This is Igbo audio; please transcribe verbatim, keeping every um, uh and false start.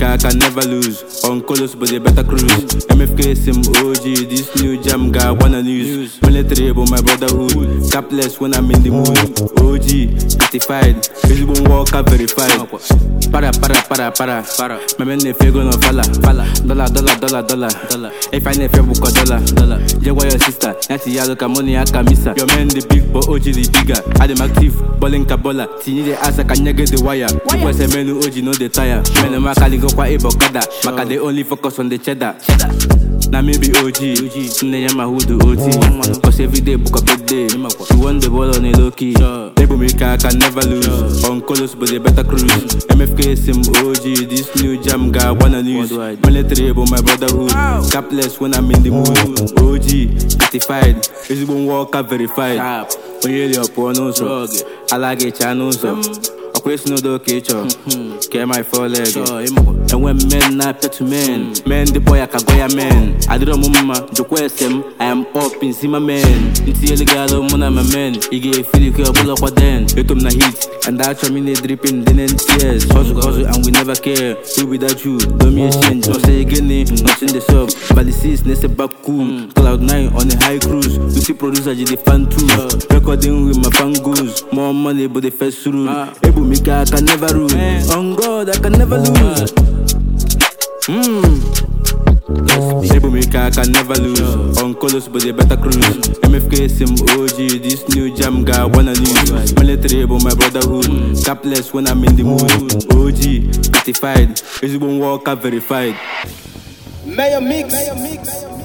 I can never lose. On colors, but they better cruise. M F K, Sim, O G, this new jam guy wanna news. Military, but my brotherhood. Capless when I'm in the mood. O G, certified. Visible walker verified. Para, para, para, para, para. My men, if you're gonna falla, falla. Dollar, dollar, dollar, dollar, dollar. If I never book a dollar, dollar. Yeah, why your sister? Nancy, ya look at money, I can miss her. Your men, the big, but O G, the bigger. I dem active, balling kabola. Tini, the ass, I can get the wire. Two boys, a men who O G, know the tire. Men, the Makali go kwa ebo kada. Maka, they only focus on the cheddar. Now maybe O G, Sunday Yama who do O T. Cause every day book a big day. You want the ball on a low key. Label maker, I can never lose. On colors, but they better cruise. M F K, Sim, O G, this new jam guy wanna news. Military, but my brotherhood. Capless when I'm in the mood. O G, certified. Visible walker verified. Oh yeah, you're poor no so. I like it, I know so. A question no do kitchen. Care my four leg. And when men not to men, men the boy I can go men. I don't mama, the question I am up in Zima man. It's illegal, mona my man. He gave Philip a bullet for then. You told me heat, and that I mean dripping, then in tears. Hustle, hustle, and we never care. We without you, don't me a change. Don't say again, not in the shop. But the seas, let's say back cool. Cloud nine on a high cruise. You see producer, the fan too. Recording with my fan goes. More money, but the first rule. Able me, I can never rule. On God, I can never lose. Mmm. Able maker, I can never lose. On colors, but they better cruise. M F K, Sim, O G, this new jam guy wanna news. Military, but my brotherhood. Capless when I'm in the mood. O G, certified. Visible walker verified. Mayor Mix. Mayor Mix.